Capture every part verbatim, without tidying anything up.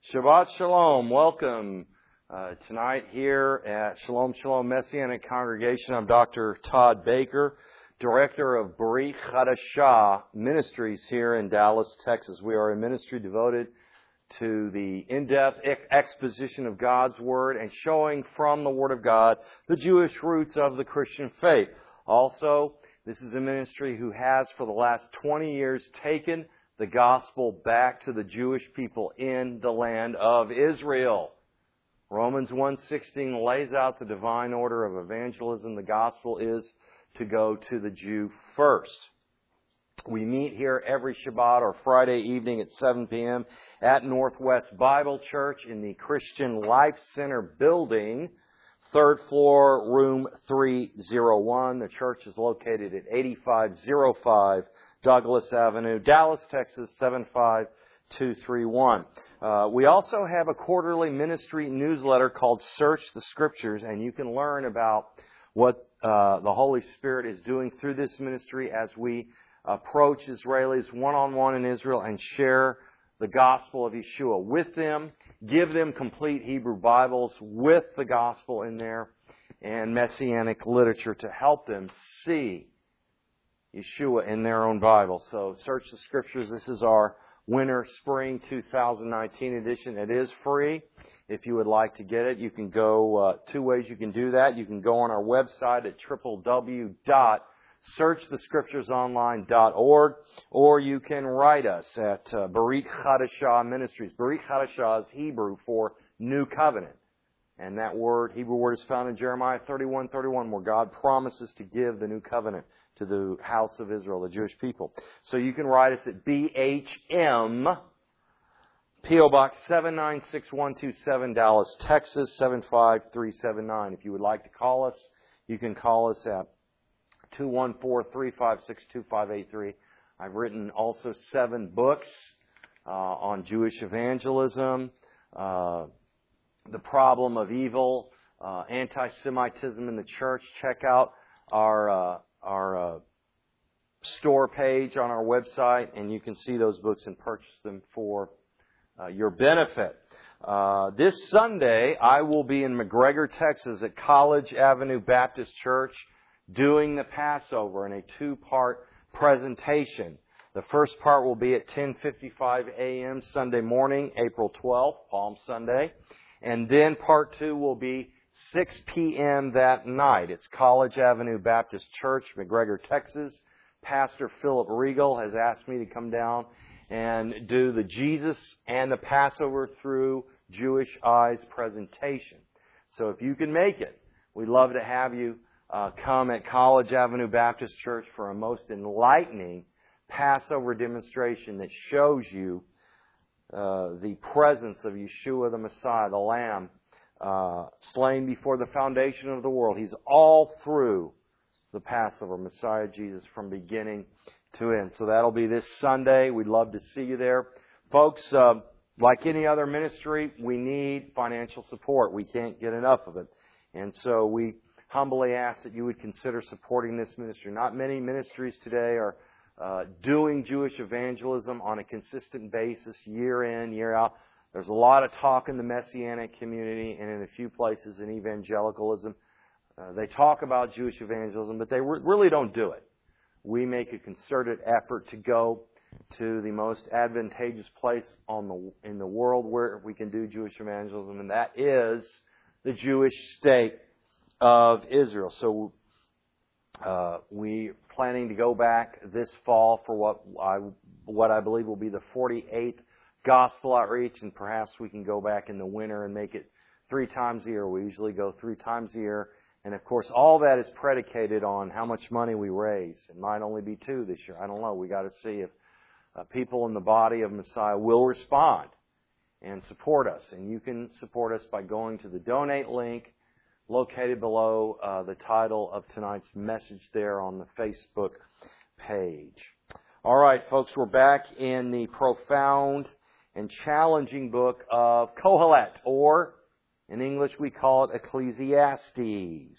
Shabbat Shalom. Welcome uh, tonight here at Shalom Shalom Messianic Congregation. I'm Doctor Todd Baker, Director of Berit Chadashah Ministries here in Dallas, Texas. We are a ministry devoted to the in-depth exposition of God's Word and showing from the Word of God the Jewish roots of the Christian faith. Also, this is a ministry who has for the last twenty years taken the gospel back to the Jewish people in the land of Israel. Romans one sixteen lays out the divine order of evangelism. The gospel is to go to the Jew first. We meet here every Shabbat or Friday evening at seven p.m. at Northwest Bible Church in the Christian Life Center building, third floor, room three oh one. The church is located at eighty-five oh five Douglas Avenue, Dallas, Texas, seven five two three one. Uh, we also have a quarterly ministry newsletter called Search the Scriptures, and you can learn about what uh, the Holy Spirit is doing through this ministry as we approach Israelis one-on-one in Israel and share the gospel of Yeshua with them, give them complete Hebrew Bibles with the gospel in there, and Messianic literature to help them see Yeshua in their own Bible. So Search the Scriptures. This is our winter spring two thousand nineteen edition. It is free. If you would like to get it, you can go uh, two ways you can do that. You can go on our website at w w w dot search the scriptures online dot org, or you can write us at uh, Berit Chadashah Ministries. Berit Chadashah is Hebrew for New Covenant. And that word, Hebrew word, is found in Jeremiah thirty-one thirty-one, where God promises to give the new covenant to the house of Israel, the Jewish people. So you can write us at B H M, P O Box seven nine six one two seven, Dallas, Texas, seven five three seven nine. If you would like to call us, you can call us at two one four, three five six, two five eight three. I've written also seven books uh, on Jewish evangelism, uh, the problem of evil, uh, anti-Semitism in the church. Check out our uh, our uh, store page on our website, and you can see those books and purchase them for uh, your benefit. Uh, this Sunday, I will be in McGregor, Texas at College Avenue Baptist Church doing the Passover in a two-part presentation. The first part will be at ten fifty-five a.m. Sunday morning, April twelfth, Palm Sunday. And then part two will be six p.m. that night. It's College Avenue Baptist Church, McGregor, Texas. Pastor Philip Regal has asked me to come down and do the Jesus and the Passover through Jewish eyes presentation. So if you can make it, we'd love to have you uh, come at College Avenue Baptist Church for a most enlightening Passover demonstration that shows you uh, the presence of Yeshua the Messiah, the Lamb, Uh, slain before the foundation of the world. He's all through the Passover, Messiah Jesus, from beginning to end. So that'll be this Sunday. We'd love to see you there. Folks, uh, like any other ministry, we need financial support. We can't get enough of it. And so we humbly ask that you would consider supporting this ministry. Not many ministries today are uh, doing Jewish evangelism on a consistent basis, year in, year out. There's a lot of talk in the Messianic community and in a few places in evangelicalism. Uh, they talk about Jewish evangelism, but they re- really don't do it. We make a concerted effort to go to the most advantageous place on the in the world where we can do Jewish evangelism, and that is the Jewish state of Israel. So uh, we're planning to go back this fall for what I, what I believe will be the forty-eighth Gospel Outreach, and perhaps we can go back in the winter and make it three times a year. We usually go three times a year. And of course, all that is predicated on how much money we raise. It might only be two this year. I don't know. We got to see if uh, people in the body of Messiah will respond and support us. And you can support us by going to the donate link located below uh, the title of tonight's message there on the Facebook page. All right, folks, we're back in the profound and challenging book of Kohelet, or in English we call it Ecclesiastes,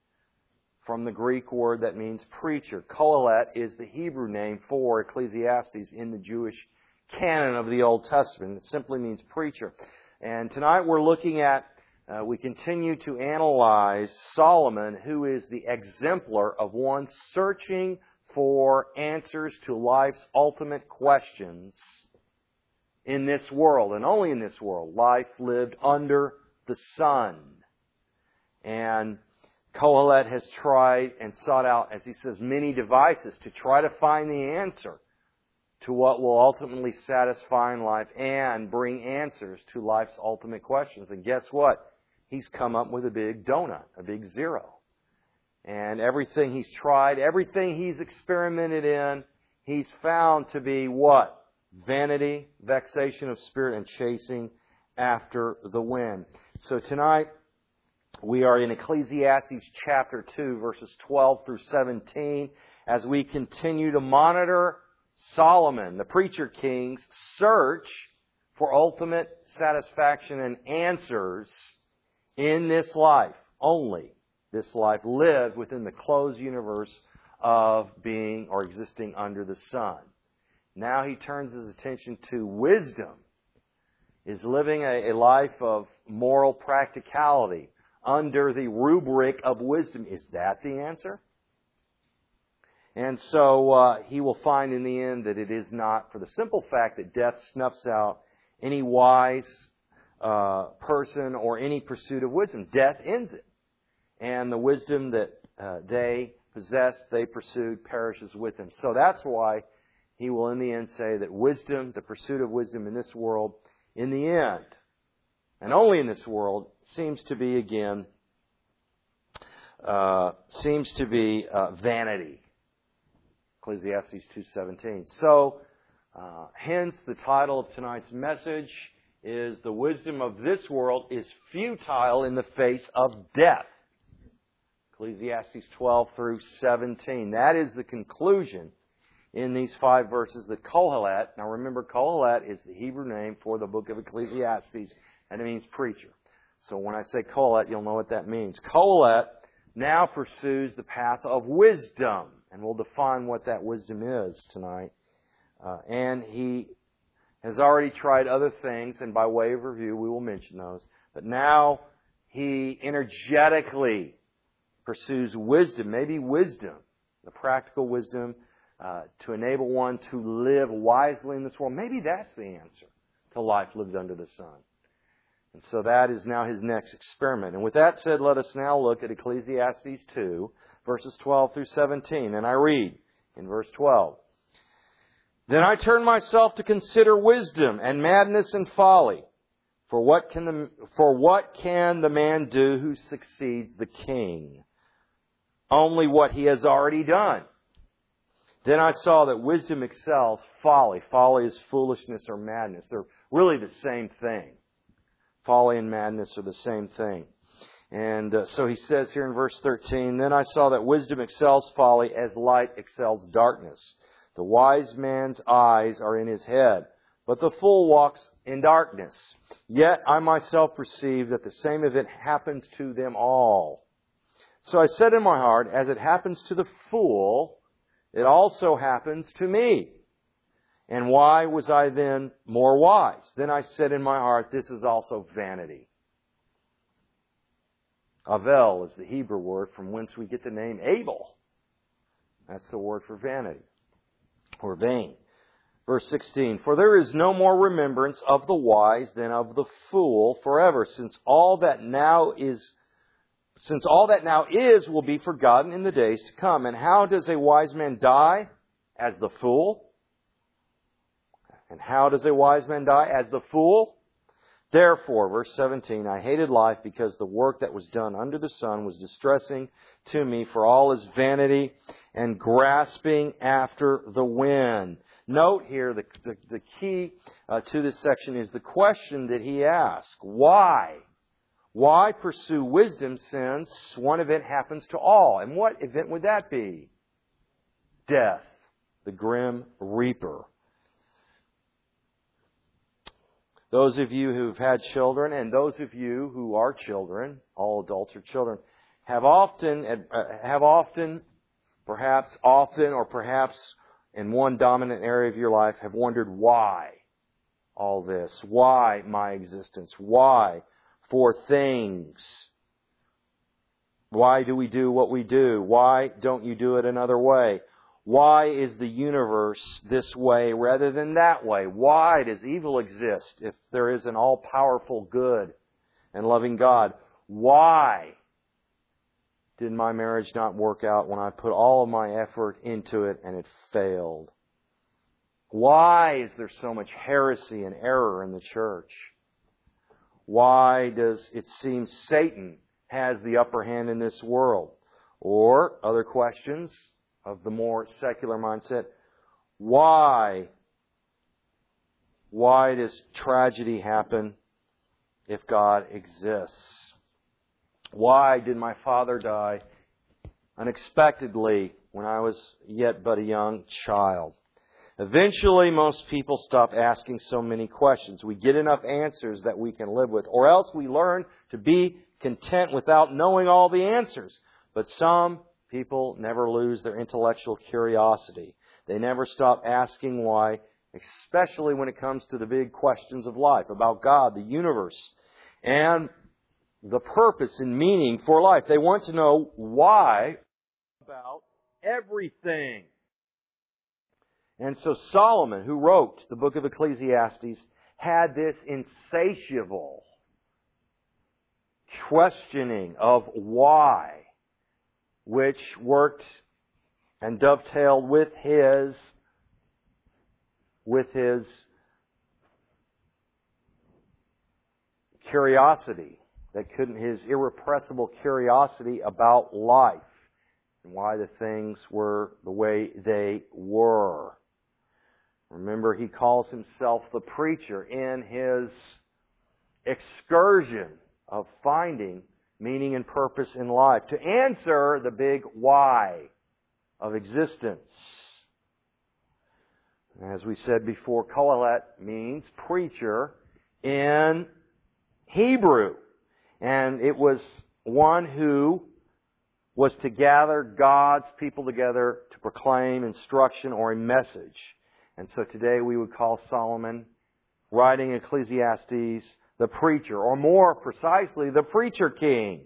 from the Greek word that means preacher. Kohelet is the Hebrew name for Ecclesiastes in the Jewish canon of the Old Testament. It simply means preacher. And tonight we're looking at, uh, we continue to analyze Solomon, who is the exemplar of one searching for answers to life's ultimate questions in this world, and only in this world. Life lived under the sun. And Kohelet has tried and sought out, as he says, many devices to try to find the answer to what will ultimately satisfy in life and bring answers to life's ultimate questions. And guess what? He's come up with a big donut, a big zero. And everything he's tried, everything he's experimented in, he's found to be what? Vanity, vexation of spirit, and chasing after the wind. So tonight, we are in Ecclesiastes chapter two, verses twelve through seventeen, as we continue to monitor Solomon, the preacher king's search for ultimate satisfaction and answers in this life, only this life lived within the closed universe of being or existing under the sun. Now he turns his attention to wisdom. Is living a, a life of moral practicality under the rubric of wisdom. Is that the answer? And so uh, he will find in the end that it is not, for the simple fact that death snuffs out any wise uh, person or any pursuit of wisdom. Death ends it. And the wisdom that uh, they possessed, they pursued, perishes with them. So that's why he will in the end say that wisdom, the pursuit of wisdom in this world, in the end, and only in this world, seems to be, again, uh, seems to be uh, vanity. Ecclesiastes two seventeen. So, uh, hence the title of tonight's message is "The Wisdom of This World is Futile in the Face of Death." Ecclesiastes twelve through seventeen. That is the conclusion in these five verses that Kohelet, now remember Kohelet is the Hebrew name for the book of Ecclesiastes, and it means preacher. So when I say Kohelet, you'll know what that means. Kohelet now pursues the path of wisdom, and we'll define what that wisdom is tonight. Uh, and he has already tried other things, and by way of review, we will mention those. But now he energetically pursues wisdom, maybe wisdom, the practical wisdom, uh, to enable one to live wisely in this world. Maybe that's the answer to life lived under the sun. And so that is now his next experiment. And with that said, let us now look at Ecclesiastes two, verses twelve through seventeen. And I read in verse twelve. Then I turn myself to consider wisdom and madness and folly. For what can the, for what can the man do who succeeds the king? Only what he has already done. Then I saw that wisdom excels folly. Folly is foolishness or madness. They're really the same thing. Folly and madness are the same thing. And uh, so he says here in verse thirteen, Then I saw that wisdom excels folly as light excels darkness. The wise man's eyes are in his head, but the fool walks in darkness. Yet I myself perceive that the same event happens to them all. So I said in my heart, as it happens to the fool, it also happens to me. And why was I then more wise? Then I said in my heart, this is also vanity. Avel is the Hebrew word from whence we get the name Abel. That's the word for vanity, or vain. Verse sixteen, For there is no more remembrance of the wise than of the fool forever, since all that now is Since all that now is will be forgotten in the days to come. And how does a wise man die? As the fool. And how does a wise man die? As the fool. Therefore, verse seventeen, I hated life because the work that was done under the sun was distressing to me, for all is vanity and grasping after the wind. Note here, the, the, the key uh, to this section is the question that he asks. Why? Why pursue wisdom since one event happens to all? And what event would that be? Death, the grim reaper. Those of you who've had children and those of you who are children, all adults are children, have often, uh, have often, perhaps often or perhaps in one dominant area of your life, have wondered why. all this? Why my existence? Why for things? Why do we do what we do? Why don't you do it another way? Why is the universe this way rather than that way? Why does evil exist if there is an all-powerful good and loving God? Why did my marriage not work out when I put all of my effort into it and it failed? Why is there so much heresy and error in the church? Why does it seem Satan has the upper hand in this world? Or, other questions of the more secular mindset, why? Why does tragedy happen if God exists? Why did my father die unexpectedly when I was yet but a young child? Eventually, most people stop asking so many questions. We get enough answers that we can live with, or else we learn to be content without knowing all the answers. But some people never lose their intellectual curiosity. They never stop asking why, especially when it comes to the big questions of life, about God, the universe, and the purpose and meaning for life. They want to know why about everything. And so Solomon, who wrote the book of Ecclesiastes, had this insatiable questioning of why, which worked and dovetailed with his, with his curiosity, that couldn't, his irrepressible curiosity about life and why the things were the way they were. Remember, he calls himself the preacher in his excursion of finding meaning and purpose in life, to answer the big why of existence. As we said before, Kohelet means preacher in Hebrew. And it was one who was to gather God's people together to proclaim instruction or a message. And so today we would call Solomon, writing Ecclesiastes, the preacher, or more precisely, the preacher king.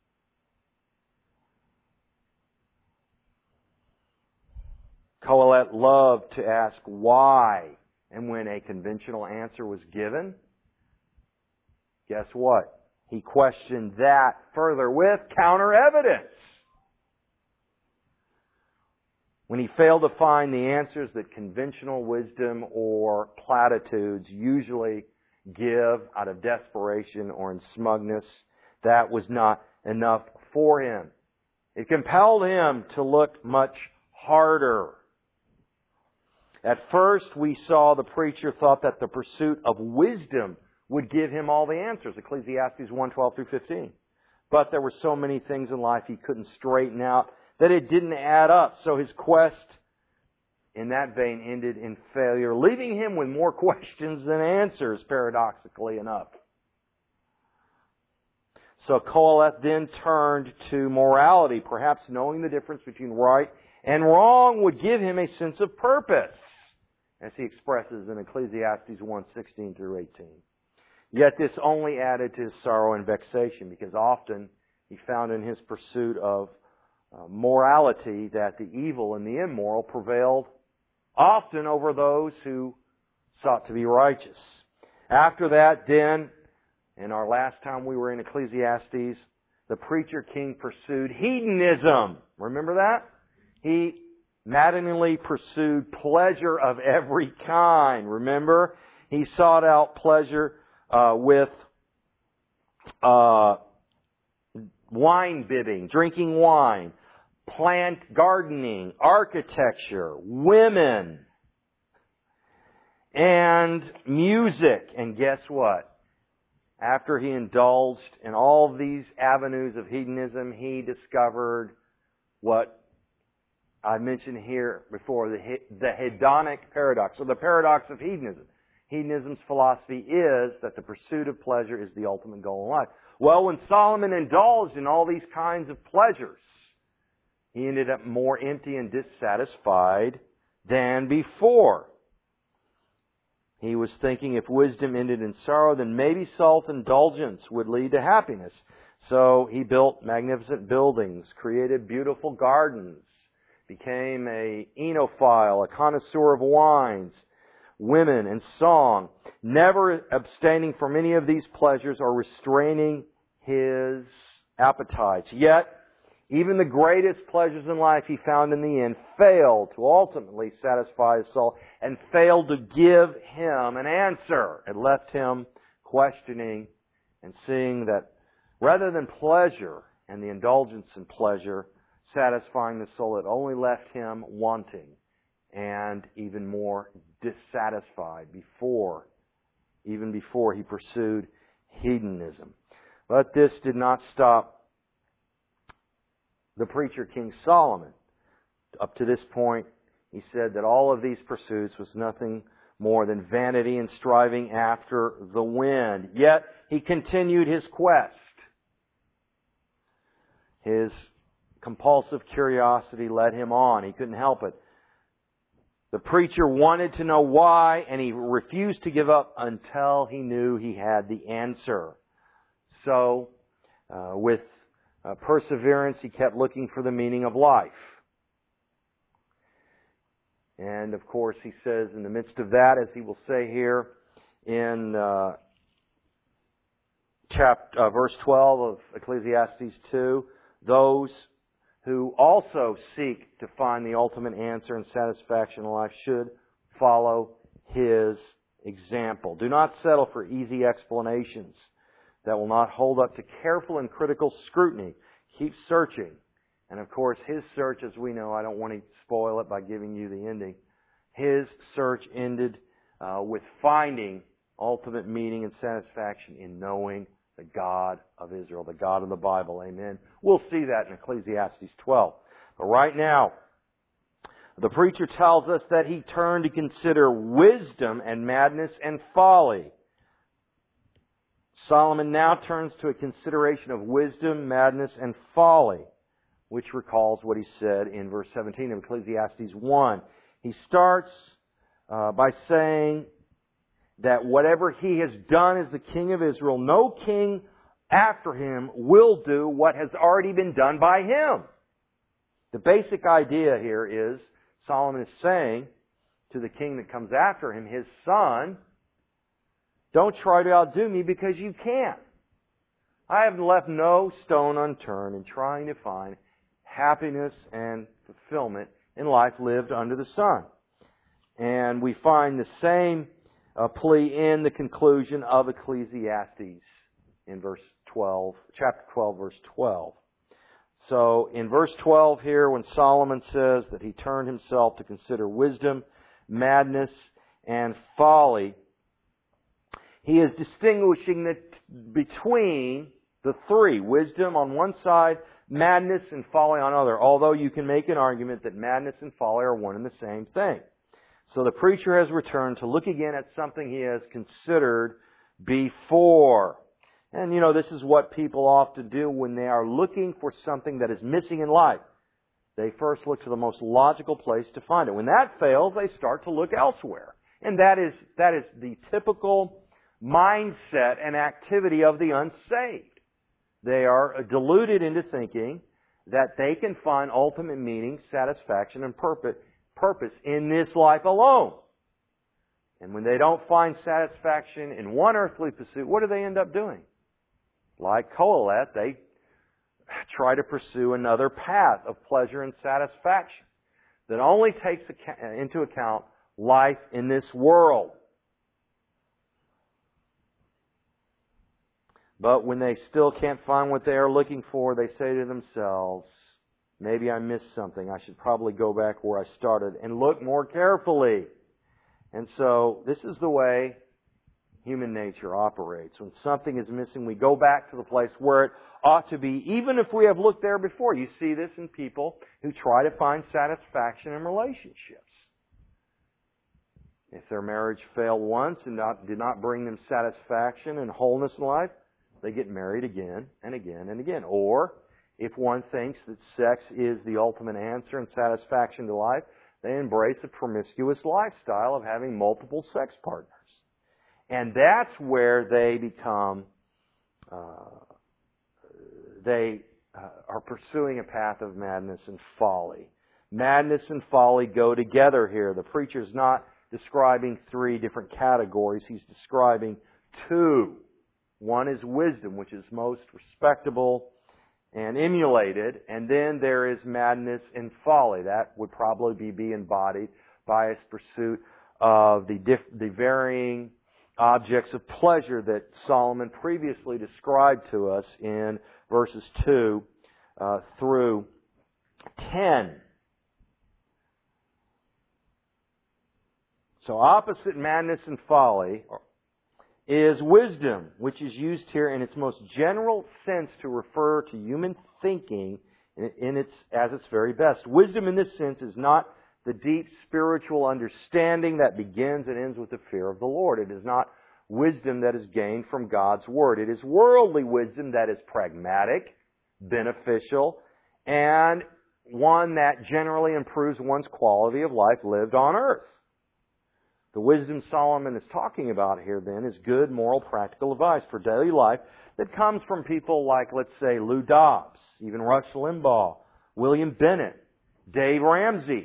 Kohelet loved to ask why, and when a conventional answer was given, guess what? He questioned that further with counter evidence. When he failed to find the answers that conventional wisdom or platitudes usually give out of desperation or in smugness, that was not enough for him. It compelled him to look much harder. At first, we saw the preacher thought that the pursuit of wisdom would give him all the answers, Ecclesiastes one, twelve through fifteen. But there were so many things in life he couldn't straighten out that it didn't add up. So his quest in that vein ended in failure, leaving him with more questions than answers, paradoxically enough. So Kohelet then turned to morality. Perhaps knowing the difference between right and wrong would give him a sense of purpose, as he expresses in Ecclesiastes one, sixteen through eighteen. Yet this only added to his sorrow and vexation, because often he found in his pursuit of uh, morality that the evil and the immoral prevailed often over those who sought to be righteous. After that, then, in our last time we were in Ecclesiastes, the preacher king pursued hedonism. Remember that? He maddeningly pursued pleasure of every kind. Remember? He sought out pleasure uh, with uh, wine bibbing, drinking wine, plant gardening, architecture, women, and music. And guess what? After he indulged in all these avenues of hedonism, he discovered what I mentioned here before, the, the hedonic paradox, or the paradox of hedonism. Hedonism's philosophy is that the pursuit of pleasure is the ultimate goal in life. Well, when Solomon indulged in all these kinds of pleasures, he ended up more empty and dissatisfied than before. He was thinking if wisdom ended in sorrow, then maybe self-indulgence would lead to happiness. So he built magnificent buildings, created beautiful gardens, became a enophile, a connoisseur of wines, women, and song, never abstaining from any of these pleasures or restraining his appetites. Yet, even the greatest pleasures in life he found in the end failed to ultimately satisfy his soul and failed to give him an answer. It left him questioning and seeing that rather than pleasure and the indulgence in pleasure satisfying the soul, it only left him wanting and even more dissatisfied before, even before he pursued hedonism. But this did not stop the preacher King Solomon. Up to this point, he said that all of these pursuits was nothing more than vanity and striving after the wind. Yet he continued his quest. His compulsive curiosity led him on. He couldn't help it. The preacher wanted to know why, and he refused to give up until he knew he had the answer. So, uh, with uh, perseverance, he kept looking for the meaning of life. And, of course, he says in the midst of that, as he will say here in uh, chapter, uh, verse twelve of Ecclesiastes two, those who also seek to find the ultimate answer and satisfaction in life should follow his example. Do not settle for easy explanations that will not hold up to careful and critical scrutiny. Keep searching. And of course, his search, as we know, I don't want to spoil it by giving you the ending. His search ended uh, with finding ultimate meaning and satisfaction in knowing the God of Israel, the God of the Bible. Amen. We'll see that in Ecclesiastes twelve. But right now, the preacher tells us that he turned to consider wisdom and madness and folly. Solomon now turns to a consideration of wisdom, madness, and folly, which recalls what he said in verse seventeen of Ecclesiastes one. He starts uh, by saying that whatever he has done as the king of Israel, no king after him will do what has already been done by him. The basic idea here is Solomon is saying to the king that comes after him, his son, don't try to outdo me because you can't. I have left no stone unturned in trying to find happiness and fulfillment in life lived under the sun. And we find the same uh, plea in the conclusion of Ecclesiastes in verse twelve, chapter twelve, verse twelve. So in verse twelve here, when Solomon says that he turned himself to consider wisdom, madness, and folly, he is distinguishing the, between the three. Wisdom on one side, madness and folly on the other. Although you can make an argument that madness and folly are one and the same thing. So the preacher has returned to look again at something he has considered before. And you know, this is what people often do when they are looking for something that is missing in life. They first look to the most logical place to find it. When that fails, they start to look elsewhere. And that is, that is the typical mindset and activity of the unsaved. They are deluded into thinking that they can find ultimate meaning, satisfaction, and purpose purpose in this life alone. And when they don't find satisfaction in one earthly pursuit, what do they end up doing? Like Kohelet, they try to pursue another path of pleasure and satisfaction that only takes into account life in this world. But when they still can't find what they are looking for, they say to themselves, maybe I missed something. I should probably go back where I started and look more carefully. And so this is the way human nature operates. When something is missing, we go back to the place where it ought to be, even if we have looked there before. You see this in people who try to find satisfaction in relationships. If their marriage failed once and not, did not bring them satisfaction and wholeness in life, they get married again and again and again. Or, if one thinks that sex is the ultimate answer and satisfaction to life, they embrace a promiscuous lifestyle of having multiple sex partners. And that's where they become, uh, they uh, are pursuing a path of madness and folly. Madness and folly go together here. The preacher's not describing three different categories. He's describing two. One is wisdom, which is most respectable and emulated. And then there is madness and folly. That would probably be embodied by his pursuit of the, diff- the varying objects of pleasure that Solomon previously described to us in verses two uh, through ten. So opposite madness and folly is wisdom, which is used here in its most general sense to refer to human thinking in its as its very best. Wisdom in this sense is not the deep spiritual understanding that begins and ends with the fear of the Lord. It is not wisdom that is gained from God's Word. It is worldly wisdom that is pragmatic, beneficial, and one that generally improves one's quality of life lived on earth. The wisdom Solomon is talking about here, then, is good, moral, practical advice for daily life that comes from people like, let's say, Lou Dobbs, even Rush Limbaugh, William Bennett, Dave Ramsey.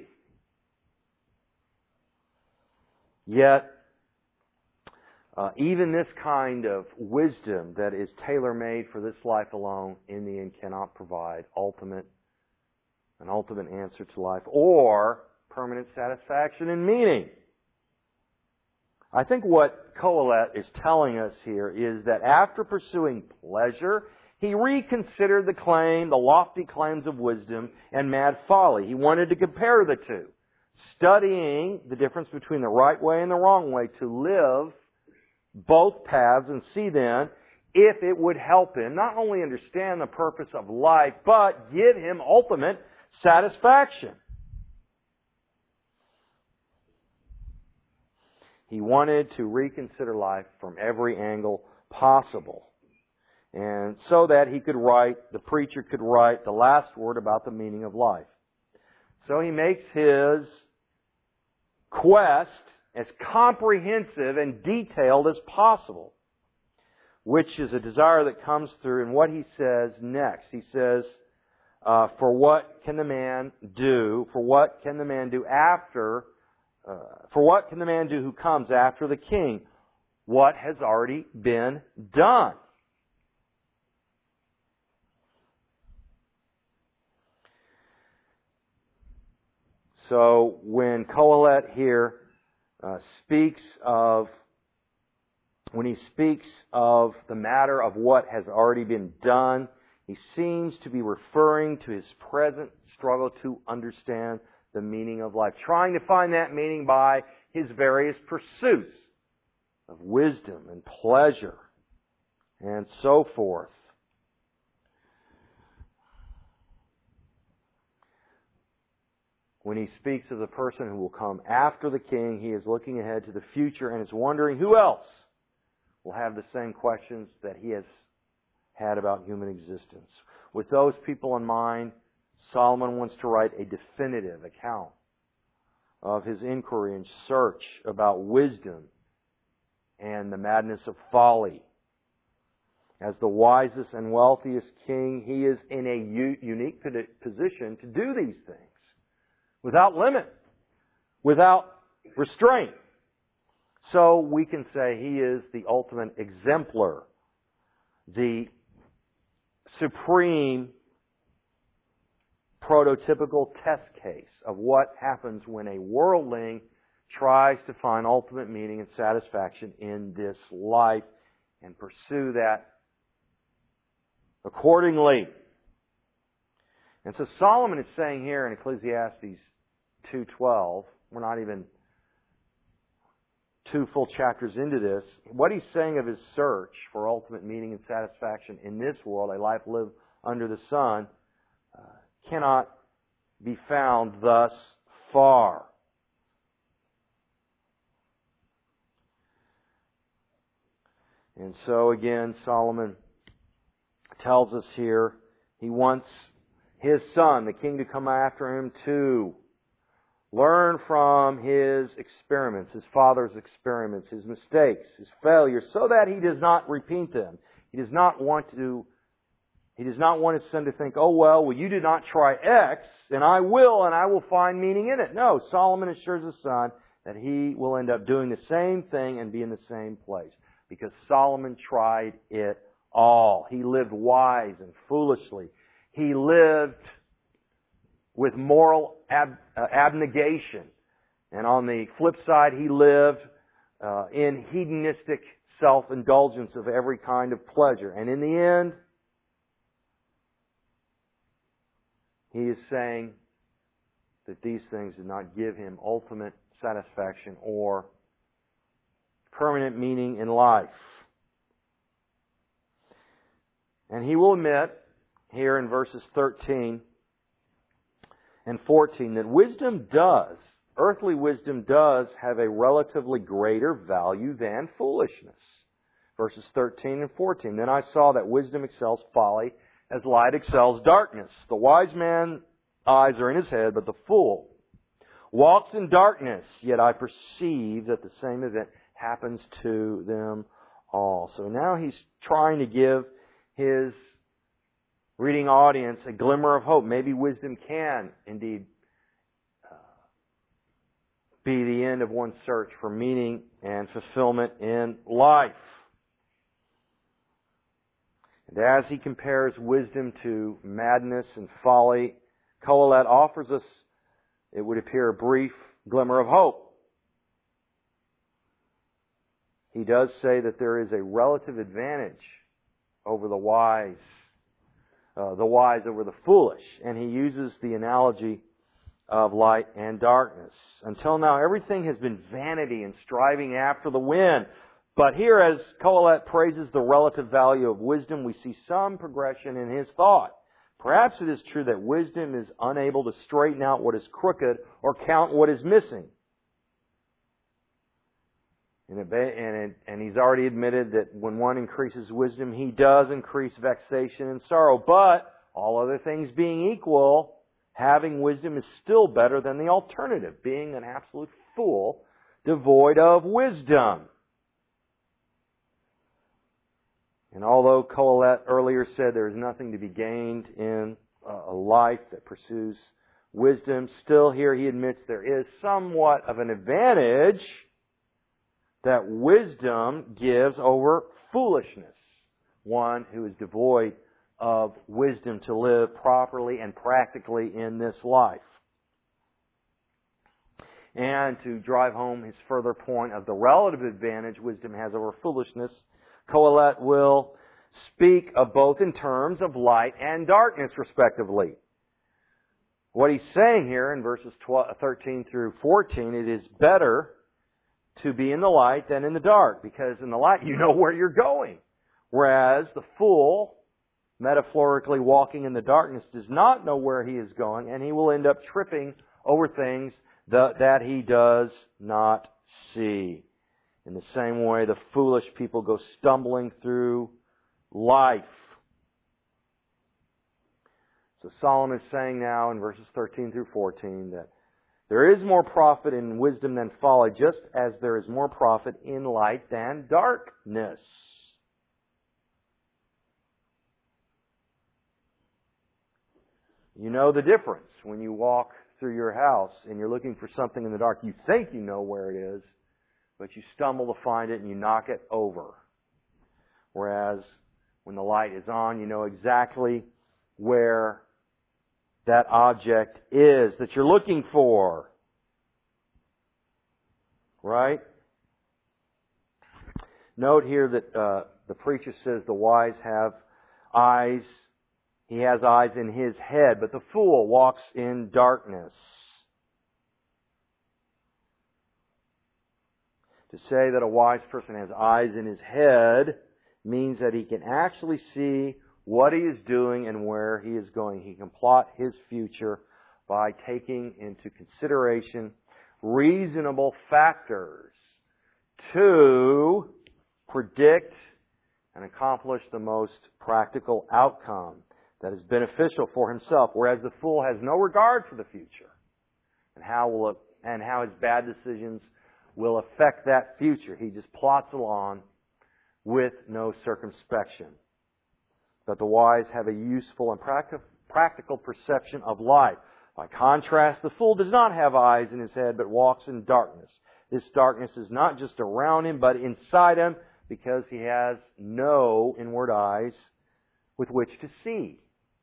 Yet, uh, even this kind of wisdom that is tailor-made for this life alone, in the end, cannot provide ultimate, an ultimate answer to life or permanent satisfaction and meaning. I think what Kohelet is telling us here is that after pursuing pleasure, he reconsidered the claim, the lofty claims of wisdom and mad folly. He wanted to compare the two, studying the difference between the right way and the wrong way, to live both paths and see then if it would help him not only understand the purpose of life, but give him ultimate satisfaction. He wanted to reconsider life from every angle possible. And so that he could write, the preacher could write the last word about the meaning of life. So he makes his quest as comprehensive and detailed as possible, which is a desire that comes through in what he says next. He says, uh, for what can the man do? For what can the man do after Uh, for what can the man do who comes after the king? What has already been done? So when Kohelet here uh, speaks of, when he speaks of the matter of what has already been done, he seems to be referring to his present struggle to understand the meaning of life, trying to find that meaning by his various pursuits of wisdom and pleasure and so forth. When he speaks of the person who will come after the king, he is looking ahead to the future and is wondering who else will have the same questions that he has had about human existence. With those people in mind, Solomon wants to write a definitive account of his inquiry and search about wisdom and the madness of folly. As the wisest and wealthiest king, he is in a u- unique position to do these things without limit, without restraint. So we can say he is the ultimate exemplar, the supreme prototypical test case of what happens when a worldling tries to find ultimate meaning and satisfaction in this life and pursue that accordingly. And so Solomon is saying here in Ecclesiastes two twelve, we're not even two full chapters into this, what he's saying of his search for ultimate meaning and satisfaction in this world, a life lived under the sun, uh, cannot be found thus far. And so again, Solomon tells us here, he wants his son, the king, to come after him too. Learn from his experiments, his father's experiments, his mistakes, his failures, so that he does not repeat them. He does not want to, he does not want his son to think, oh well, well you did not try X, and I will, and I will find meaning in it. No, Solomon assures his son that he will end up doing the same thing and be in the same place. Because Solomon tried it all. He lived wise and foolishly. He lived with moral ab- uh, abnegation. And on the flip side, he lived uh, in hedonistic self-indulgence of every kind of pleasure. And in the end, he is saying that these things did not give him ultimate satisfaction or permanent meaning in life. And he will admit here in verses thirteen and fourteen that wisdom does, earthly wisdom does have a relatively greater value than foolishness. Verses thirteen and fourteen. Then I saw that wisdom excels folly as light excels darkness. The wise man's eyes are in his head, but the fool walks in darkness. Yet I perceive that the same event happens to them all. So now he's trying to give his reading audience a glimmer of hope. Maybe wisdom can indeed uh, be the end of one's search for meaning and fulfillment in life. And as he compares wisdom to madness and folly, Kohelet offers us, it would appear, a brief glimmer of hope. He does say that there is a relative advantage over the wise, uh, the wise over the foolish. And he uses the analogy of light and darkness. Until now, everything has been vanity and striving after the wind. But here, as Kohelet praises the relative value of wisdom, we see some progression in his thought. Perhaps it is true that wisdom is unable to straighten out what is crooked or count what is missing. And, it, and, it, and he's already admitted that when one increases wisdom, he does increase vexation and sorrow. But, all other things being equal, having wisdom is still better than the alternative, being an absolute fool, devoid of wisdom. And although Kohelet earlier said there is nothing to be gained in a life that pursues wisdom, still here he admits there is somewhat of an advantage that wisdom gives over foolishness. One who is devoid of wisdom to live properly and practically in this life. And to drive home his further point of the relative advantage wisdom has over foolishness, Kohelet will speak of both in terms of light and darkness, respectively. What he's saying here in verses thirteen through fourteen, it is better to be in the light than in the dark, because in the light you know where you're going. Whereas the fool, metaphorically walking in the darkness, does not know where he is going, and he will end up tripping over things that, that he does not see. In the same way, the foolish people go stumbling through life. So Solomon is saying now in verses thirteen through fourteen that there is more profit in wisdom than folly, just as there is more profit in light than darkness. You know the difference when you walk through your house and you're looking for something in the dark. You think you know where it is, but you stumble to find it and you knock it over. Whereas when the light is on, you know exactly where that object is that you're looking for. Right? Note here that uh, the preacher says the wise have eyes. He has eyes in his head, but the fool walks in darkness. To say that a wise person has eyes in his head means that he can actually see what he is doing and where he is going. He can plot his future by taking into consideration reasonable factors to predict and accomplish the most practical outcome that is beneficial for himself, whereas the fool has no regard for the future. and how will it, and how his bad decisions will affect that future. He just plots along with no circumspection. But the wise have a useful and practi- practical perception of life. By contrast, the fool does not have eyes in his head, but walks in darkness. This darkness is not just around him, but inside him, because he has no inward eyes with which to see.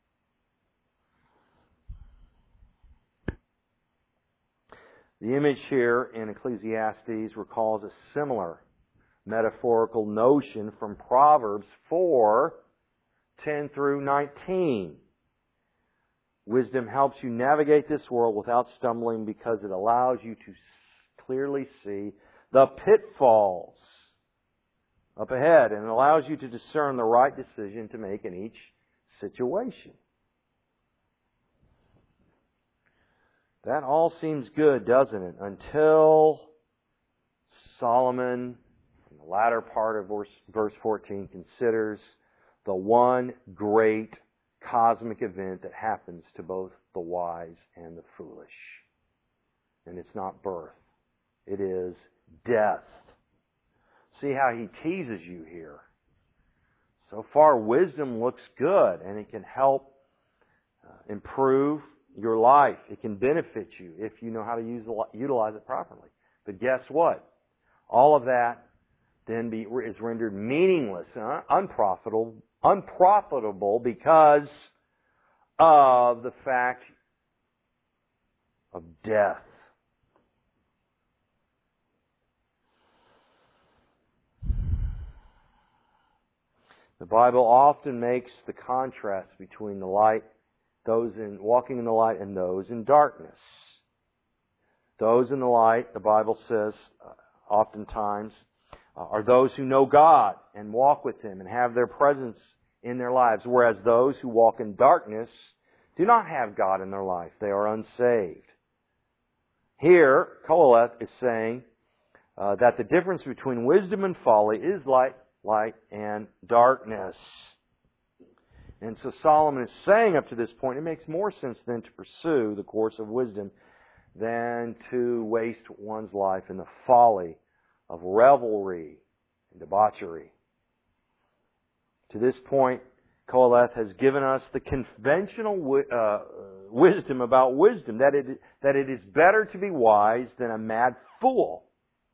The image here in Ecclesiastes recalls a similar metaphorical notion from Proverbs four, ten through nineteen. Wisdom helps you navigate this world without stumbling because it allows you to clearly see the pitfalls up ahead, and it allows you to discern the right decision to make in each situation. That all seems good, doesn't it? Until Solomon, in the latter part of verse, verse fourteen, considers the one great cosmic event that happens to both the wise and the foolish. And it's not birth. It is death. See how he teases you here. So far, wisdom looks good, and it can help uh, improve your life. It can benefit you if you know how to use, utilize it properly. But guess what? All of that then be, is rendered meaningless and unprofitable, unprofitable because of the fact of death. The Bible often makes the contrast between the light, those in walking in the light, and those in darkness. Those in the light, the Bible says, uh, oftentimes, uh, are those who know God and walk with Him and have their presence in their lives, whereas those who walk in darkness do not have God in their life. They are unsaved. Here, Qoheleth is saying uh, that the difference between wisdom and folly is light, light and darkness. And so Solomon is saying up to this point, it makes more sense then to pursue the course of wisdom than to waste one's life in the folly of revelry and debauchery. To this point, Qoheleth has given us the conventional uh, wisdom about wisdom, that it, that it is better to be wise than a mad fool.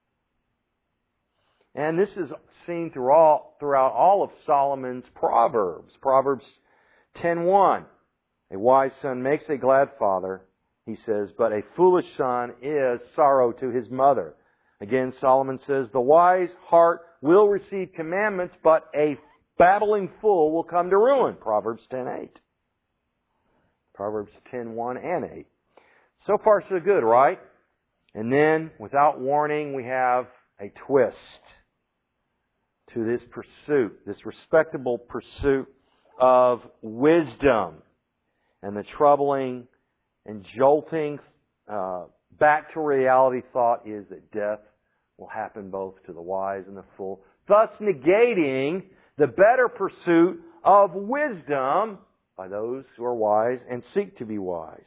And this is seen throughout, throughout all of Solomon's Proverbs. Proverbs ten one. A wise son makes a glad father, he says, but a foolish son is sorrow to his mother. Again, Solomon says, the wise heart will receive commandments, but a babbling fool will come to ruin. Proverbs ten eight. Proverbs ten one and eight. So far so good, right? And then, without warning, we have a twist to this pursuit, this respectable pursuit of wisdom. And the troubling and jolting uh, back to reality thought is that death will happen both to the wise and the fool, thus negating the better pursuit of wisdom by those who are wise and seek to be wise.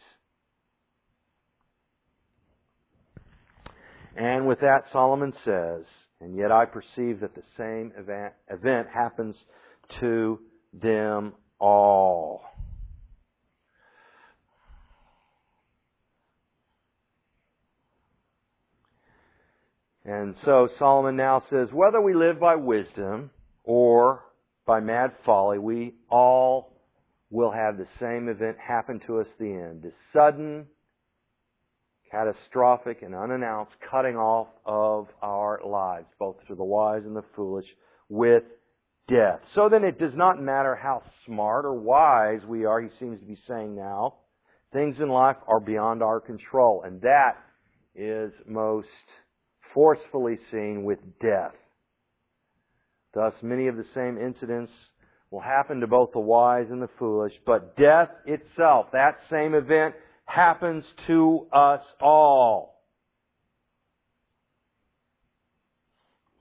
And with that, Solomon says, and yet I perceive that the same event, event happens to them all. And so Solomon now says, whether we live by wisdom or by mad folly, we all will have the same event happen to us at the end. The sudden, catastrophic, and unannounced cutting off of our lives, both to the wise and the foolish, with death. So then it does not matter how smart or wise we are, he seems to be saying now. Things in life are beyond our control, and that is most forcefully seen with death. Thus, many of the same incidents will happen to both the wise and the foolish, but death itself, that same event, happens to us all.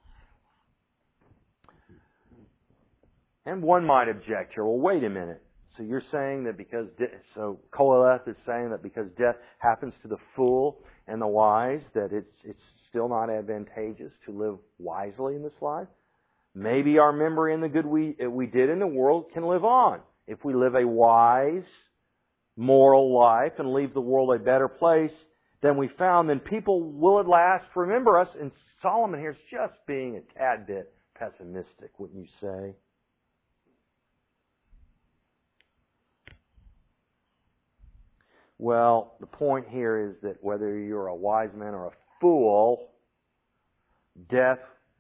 And one might object here, well, wait a minute. So you're saying that because, de- so Koheleth is saying that because death happens to the fool and the wise, that it's it's still not advantageous to live wisely in this life? Maybe our memory and the good we we did in the world can live on. If we live a wise, moral life and leave the world a better place than we found, then people will at last remember us. And Solomon here is just being a tad bit pessimistic, wouldn't you say? Well, the point here is that whether you're a wise man or a fool, death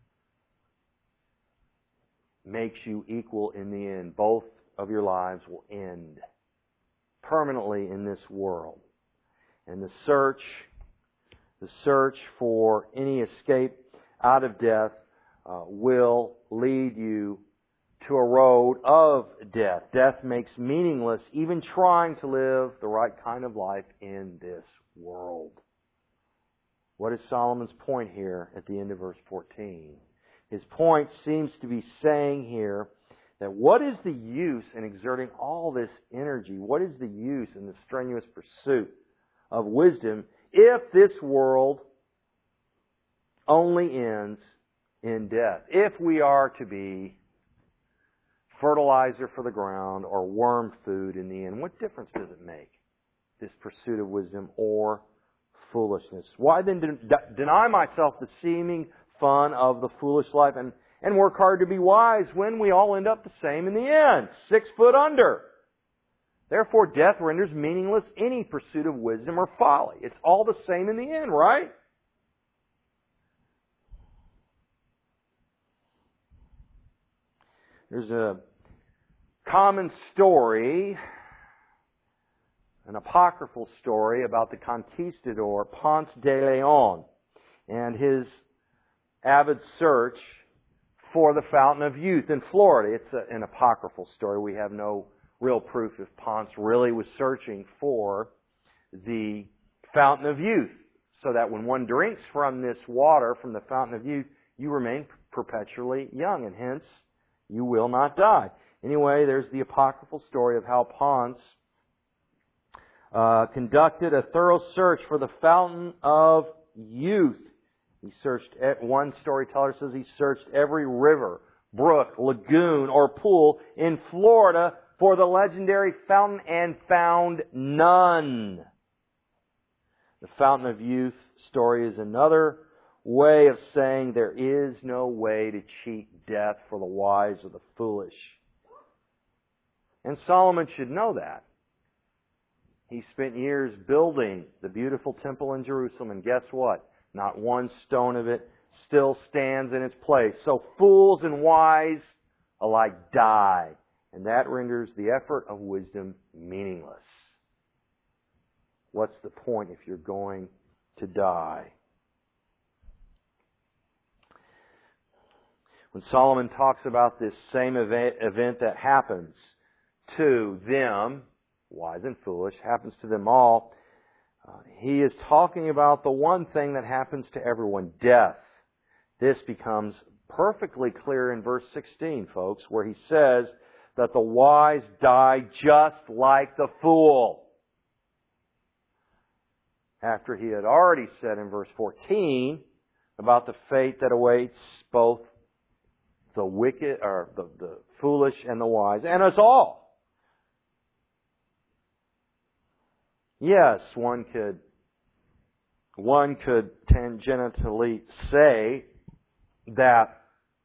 makes you equal in the end. Both of your lives will end permanently in this world. And the search, the search for any escape out of death uh, will lead you to a road of death. Death makes meaningless even trying to live the right kind of life in this world. What is Solomon's point here at the end of verse fourteen? His point seems to be saying here that what is the use in exerting all this energy? What is the use in the strenuous pursuit of wisdom if this world only ends in death? If we are to be fertilizer for the ground or worm food in the end, what difference does it make, this pursuit of wisdom or foolishness? Why then de- deny myself the seeming fun of the foolish life and, and work hard to be wise when we all end up the same in the end, six foot under? Therefore, death renders meaningless any pursuit of wisdom or folly. It's all the same in the end, right? There's a common story, an apocryphal story about the conquistador Ponce de Leon and his avid search for the Fountain of Youth in Florida. It's a, an apocryphal story. We have no real proof if Ponce really was searching for the Fountain of Youth, so that when one drinks from this water, from the Fountain of Youth, you remain perpetually young, and hence you will not die. Anyway, there's the apocryphal story of how Ponce uh, conducted a thorough search for the Fountain of Youth. He searched, one storyteller says he searched every river, brook, lagoon, or pool in Florida for the legendary fountain and found none. The Fountain of Youth story is another way of saying there is no way to cheat death for the wise or the foolish. And Solomon should know that. He spent years building the beautiful temple in Jerusalem, and guess what? Not one stone of it still stands in its place. So fools and wise alike die, and that renders the effort of wisdom meaningless. What's the point if you're going to die? When Solomon talks about this same event, event that happens to them, wise and foolish, happens to them all, uh, he is talking about the one thing that happens to everyone, death. This becomes perfectly clear in verse sixteen, folks, where he says that the wise die just like the fool. After he had already said in verse fourteen about the fate that awaits both the wicked, or the, the foolish and the wise, and us all. Yes, one could, one could tangentially say that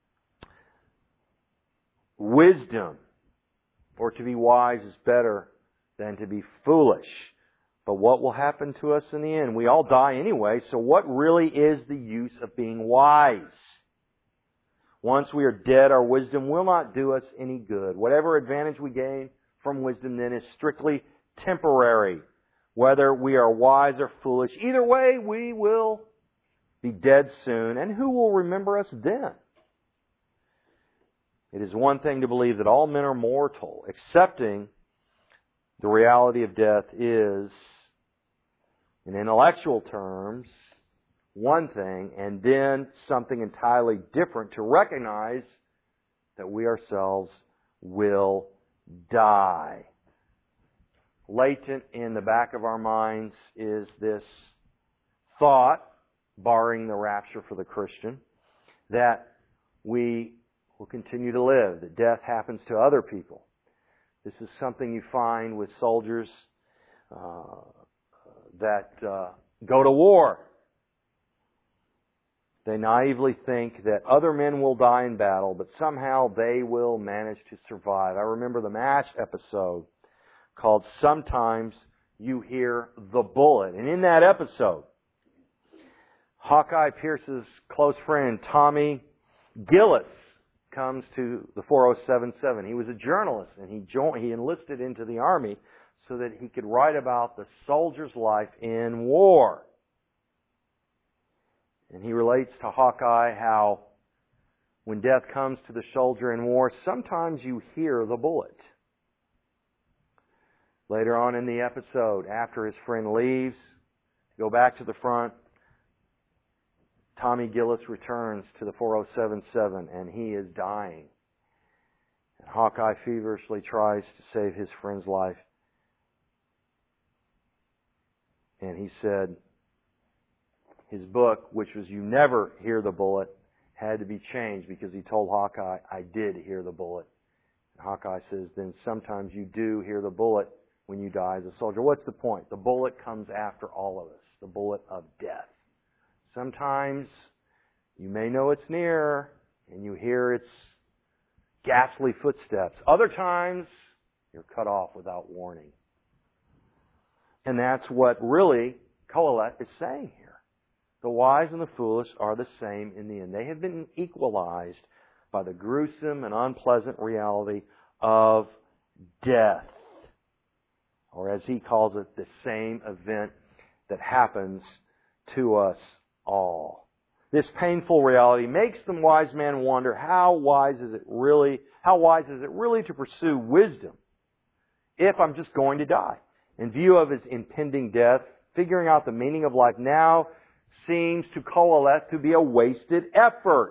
wisdom, or to be wise, is better than to be foolish. But what will happen to us in the end? We all die anyway, so what really is the use of being wise? Once we are dead, our wisdom will not do us any good. Whatever advantage we gain from wisdom then is strictly temporary. Whether we are wise or foolish, either way we will be dead soon. And who will remember us then? It is one thing to believe that all men are mortal. Accepting the reality of death is, in intellectual terms, one thing, and then something entirely different to recognize that we ourselves will die. latent in the back of our minds is this thought, barring the rapture for the Christian, that we will continue to live, that death happens to other people. This is something you find with soldiers uh, that uh, go to war. They naively think that other men will die in battle, but somehow they will manage to survive. I remember the MASH episode called Sometimes You Hear the Bullet. And in that episode, Hawkeye Pierce's close friend, Tommy Gillis, comes to the four oh seven seven. He was a journalist, and he joined, he enlisted into the Army so that he could write about the soldier's life in war. And he relates to Hawkeye how when death comes to the soldier in war, sometimes you hear the bullet. Later on in the episode, after his friend leaves to go back to the front, Tommy Gillis returns to the four oh seven seven, and he is dying. And Hawkeye feverishly tries to save his friend's life. And he said his book, which was You Never Hear the Bullet, had to be changed because he told Hawkeye, I did hear the bullet. And Hawkeye says, then sometimes you do hear the bullet when you die as a soldier. What's the point? The bullet comes after all of us, the bullet of death. Sometimes you may know it's near and you hear its ghastly footsteps. Other times you're cut off without warning. And that's what really Kohelet is saying here. The wise and the foolish are the same in the end. They have been equalized by the gruesome and unpleasant reality of death. Or as he calls it, the same event that happens to us all. This painful reality makes the wise man wonder how wise is it really, how wise is it really to pursue wisdom if I'm just going to die? In view of his impending death, figuring out the meaning of life now seems to Kohelet to be a wasted effort.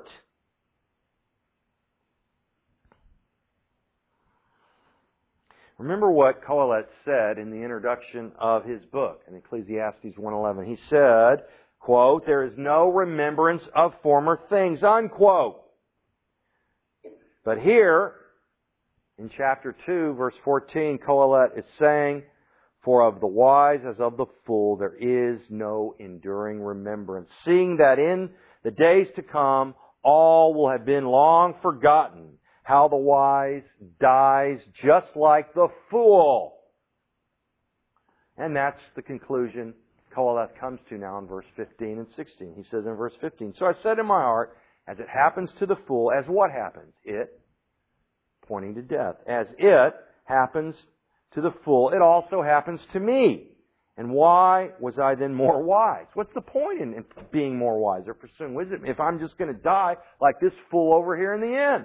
Remember what Kohelet said in the introduction of his book in Ecclesiastes one eleven. He said, quote, there is no remembrance of former things, unquote. But here, in chapter two, verse fourteen, Kohelet is saying, for of the wise as of the fool there is no enduring remembrance, seeing that in the days to come all will have been long forgotten, how the wise dies just like the fool. And that's the conclusion Kohelet comes to now in verse fifteen and sixteen. He says in verse fifteen, so I said in my heart, as it happens to the fool, as what happens? It, pointing to death. As it happens to the fool, it also happens to me. And why was I then more wise? What's the point in being more wise or pursuing wisdom if I'm just going to die like this fool over here in the end?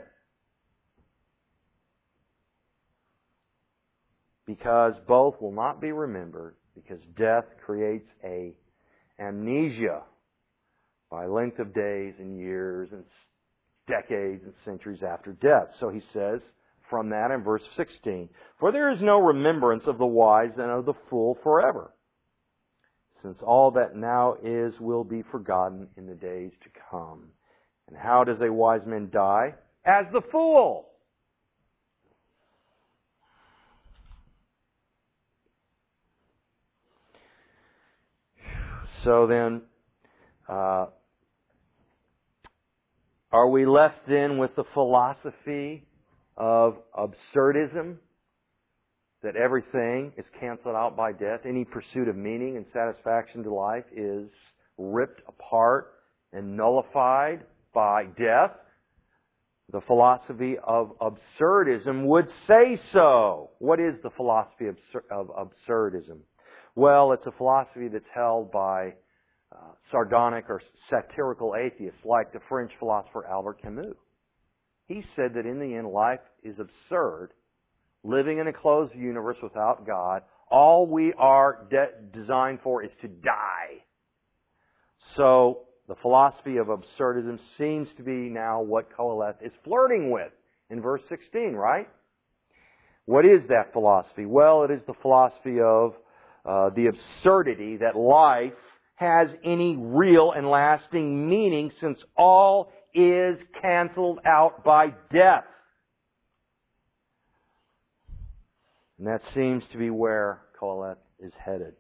Because both will not be remembered, because death creates a amnesia by length of days and years and decades and centuries after death. So he says from that in verse sixteen, for there is no remembrance of the wise and of the fool forever, since all that now is will be forgotten in the days to come. And how does a wise man die? As the fool. So then, uh, are we left then with the philosophy of absurdism, that everything is canceled out by death? Any pursuit of meaning and satisfaction to life is ripped apart and nullified by death? The philosophy of absurdism would say so. What is the philosophy of, of absurdism? Well, it's a philosophy that's held by uh, sardonic or satirical atheists like the French philosopher Albert Camus. He said that in the end, life is absurd, living in a closed universe without God. All we are de- designed for is to die. So, the philosophy of absurdism seems to be now what Kohelet is flirting with in verse sixteen, right? What is that philosophy? Well, it is the philosophy of uh, the absurdity that life has any real and lasting meaning, since all is canceled out by death. And that seems to be where Kohelet is headed.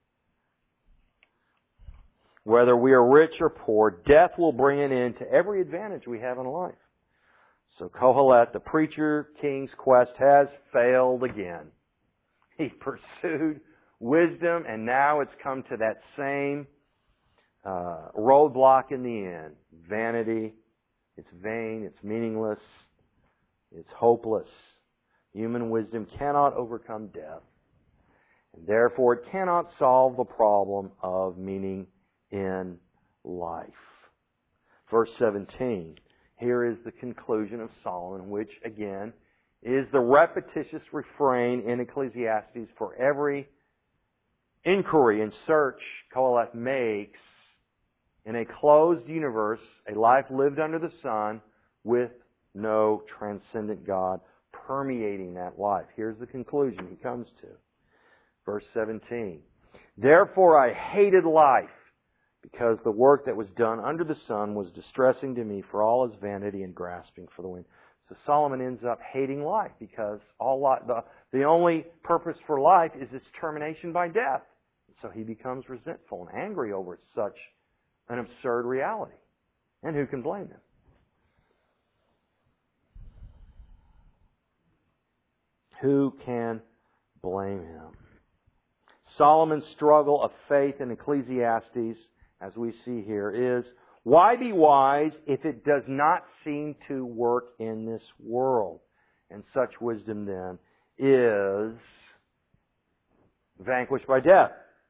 Whether we are rich or poor, death will bring an end to every advantage we have in life. So Kohelet, the preacher king's quest, has failed again. He pursued wisdom, and now it's come to that same uh, roadblock in the end. Vanity. It's vain. It's meaningless. It's hopeless. Human wisdom cannot overcome death, and therefore it cannot solve the problem of meaning in life. Verse seventeen. Here is the conclusion of Solomon, which, again, is the repetitious refrain in Ecclesiastes for every inquiry and search Kohelet makes in a closed universe, a life lived under the sun with no transcendent God permeating that life. Here's the conclusion he comes to. Verse seventeen. Therefore I hated life, because the work that was done under the sun was distressing to me, for all is vanity and grasping for the wind. So Solomon ends up hating life, because all life, the, the only purpose for life is its termination by death. So he becomes resentful and angry over such an absurd reality. And who can blame him? Who can blame him? Solomon's struggle of faith in Ecclesiastes, as we see here, is, why be wise if it does not seem to work in this world? And such wisdom then is vanquished by death.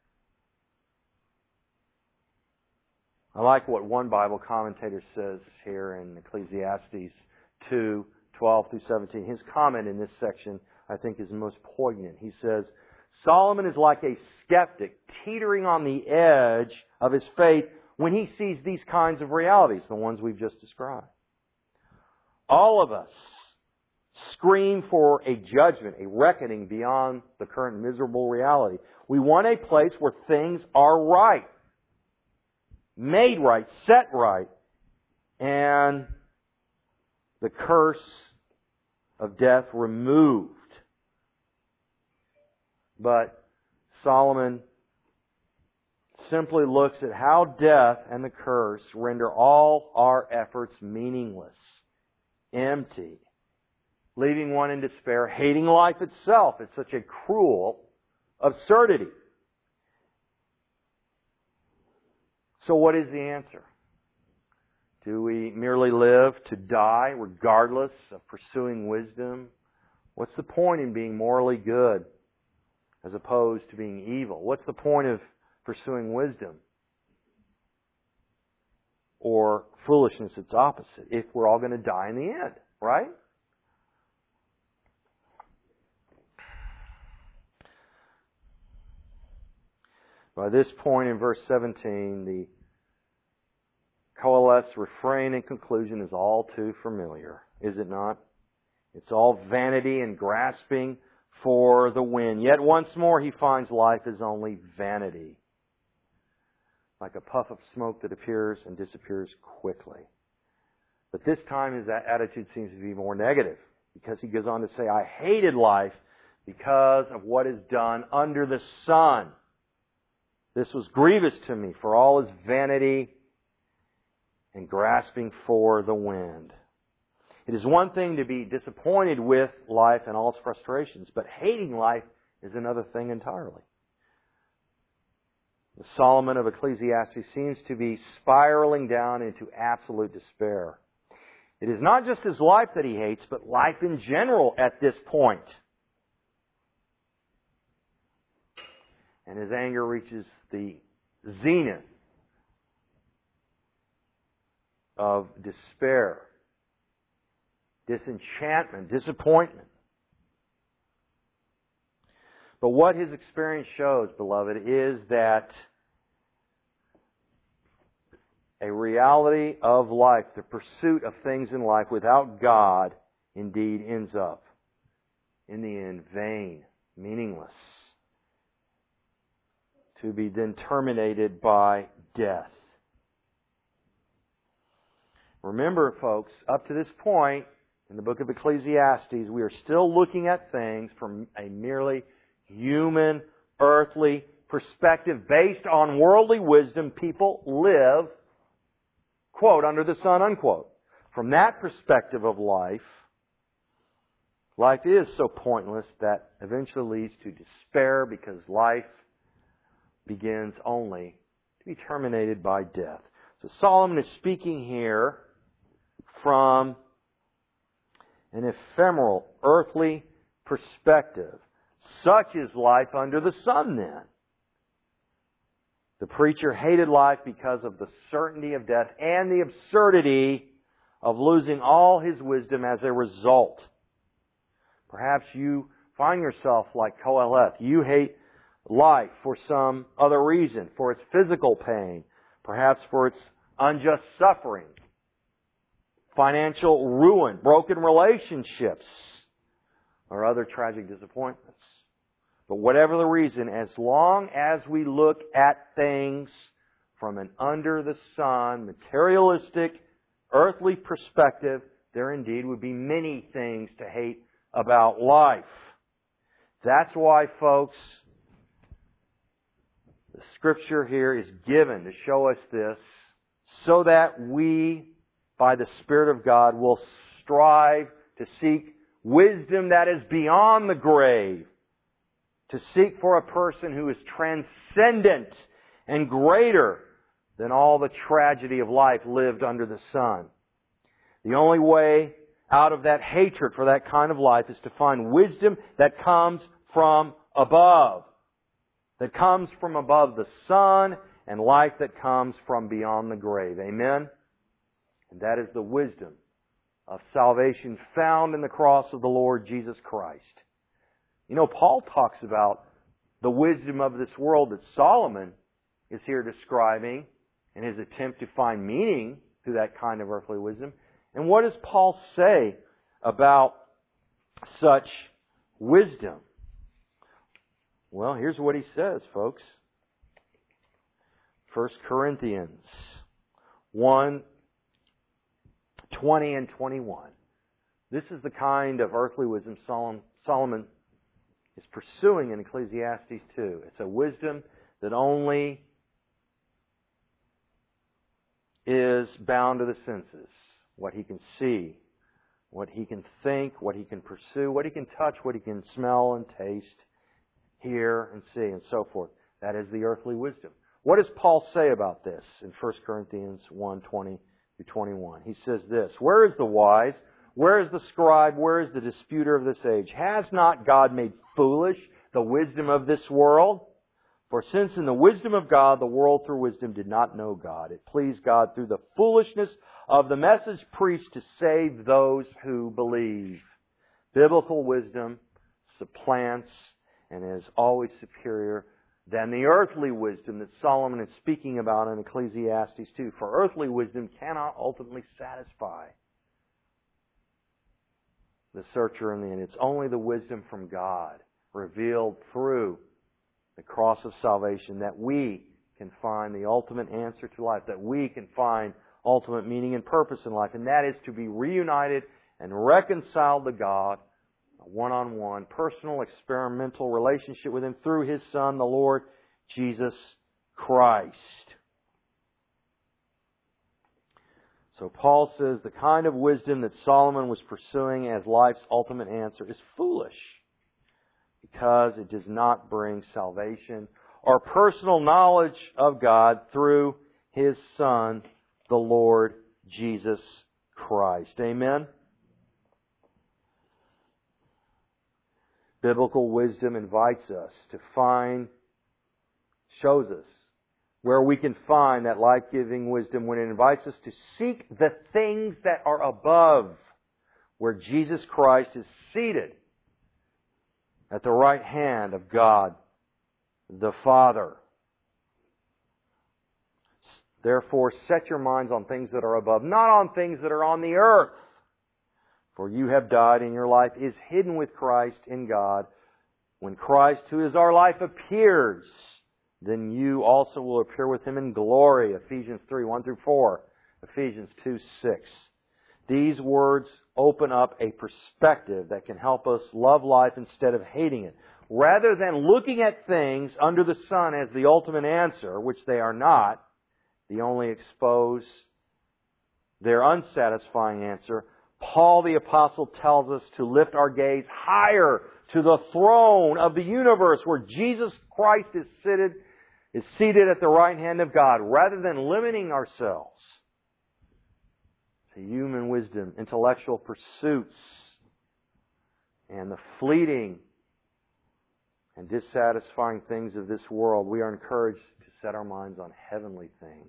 I like what one Bible commentator says here in Ecclesiastes two, twelve through seventeen. His comment in this section, I think, is most poignant. He says, Solomon is like a skeptic teetering on the edge of his faith when he sees these kinds of realities, the ones we've just described. All of us scream for a judgment, a reckoning beyond the current miserable reality. We want a place where things are right, made right, set right, and the curse of death removed. But Solomon simply looks at how death and the curse render all our efforts meaningless, empty, leaving one in despair, hating life itself. It's such a cruel absurdity. So what is the answer? Do we merely live to die regardless of pursuing wisdom? What's the point in being morally good as opposed to being evil? What's the point of pursuing wisdom? Or foolishness, its opposite, if we're all going to die in the end, right? By this point in verse seventeen, the Kohelet's refrain and conclusion is all too familiar, is it not? It's all vanity and grasping for the wind. Yet once more he finds life is only vanity, like a puff of smoke that appears and disappears quickly. But this time his attitude seems to be more negative, because he goes on to say, I hated life because of what is done under the sun. This was grievous to me, for all is vanity and grasping for the wind. It is one thing to be disappointed with life and all its frustrations, but hating life is another thing entirely. The Solomon of Ecclesiastes seems to be spiraling down into absolute despair. It is not just his life that he hates, but life in general at this point. And his anger reaches the zenith of despair, disenchantment, disappointment. But what his experience shows, beloved, is that a reality of life, the pursuit of things in life without God, indeed ends up in the end vain, meaningless, to be then terminated by death. Remember, folks, up to this point in the book of Ecclesiastes, we are still looking at things from a merely human, earthly perspective based on worldly wisdom. People live, quote, under the sun, unquote. From that perspective of life, life is so pointless that eventually leads to despair because life begins only to be terminated by death. So Solomon is speaking here from an ephemeral, earthly perspective. Such is life under the sun then. The preacher hated life because of the certainty of death and the absurdity of losing all his wisdom as a result. Perhaps you find yourself like Koheleth. You hate life for some other reason, for its physical pain, perhaps for its unjust suffering, financial ruin, broken relationships, or other tragic disappointments. But whatever the reason, as long as we look at things from an under-the-sun, materialistic, earthly perspective, there indeed would be many things to hate about life. That's why, folks, the Scripture here is given to show us this so that we, by the Spirit of God, will strive to seek wisdom that is beyond the grave, to seek for a person who is transcendent and greater than all the tragedy of life lived under the sun. The only way out of that hatred for that kind of life is to find wisdom that comes from above, that comes from above the sun, and life that comes from beyond the grave. Amen? And that is the wisdom of salvation found in the cross of the Lord Jesus Christ. You know, Paul talks about the wisdom of this world that Solomon is here describing in his attempt to find meaning through that kind of earthly wisdom. And what does Paul say about such wisdom? Well, here's what he says, folks. First Corinthians one, twenty and twenty-one. This is the kind of earthly wisdom Solomon is pursuing in Ecclesiastes two. It's a wisdom that only is bound to the senses. What he can see, what he can think, what he can pursue, what he can touch, what he can smell and taste, hear and see, and so forth. That is the earthly wisdom. What does Paul say about this in First Corinthians one, twenty through twenty-one? He says this, "Where is the wise? Where is the scribe? Where is the disputer of this age? Has not God made foolish the wisdom of this world? For since in the wisdom of God, the world through wisdom did not know God, it pleased God through the foolishness of the message preached to save those who believe." Biblical wisdom supplants and is always superior than the earthly wisdom that Solomon is speaking about in Ecclesiastes two. For earthly wisdom cannot ultimately satisfy the searcher in the end. It's only the wisdom from God, revealed through the cross of salvation, that we can find the ultimate answer to life, that we can find ultimate meaning and purpose in life, and that is to be reunited and reconciled to God, a one-on-one, personal, experimental relationship with Him through His Son, the Lord Jesus Christ. So Paul says the kind of wisdom that Solomon was pursuing as life's ultimate answer is foolish, because it does not bring salvation or personal knowledge of God through His Son, the Lord Jesus Christ. Amen? Biblical wisdom invites us to find, shows us where we can find that life-giving wisdom when it invites us to seek the things that are above, where Jesus Christ is seated at the right hand of God the Father. Therefore, set your minds on things that are above, not on things that are on the earth. For you have died, and your life is hidden with Christ in God. When Christ, who is our life, appears, then you also will appear with Him in glory. Ephesians three, one through four. Ephesians two, six. These words open up a perspective that can help us love life instead of hating it. Rather than looking at things under the sun as the ultimate answer, which they are not, they only expose their unsatisfying answer, Paul the Apostle tells us to lift our gaze higher to the throne of the universe where Jesus Christ is seated, is seated at the right hand of God, rather than limiting ourselves to human wisdom, intellectual pursuits, and the fleeting and dissatisfying things of this world. We are encouraged to set our minds on heavenly things.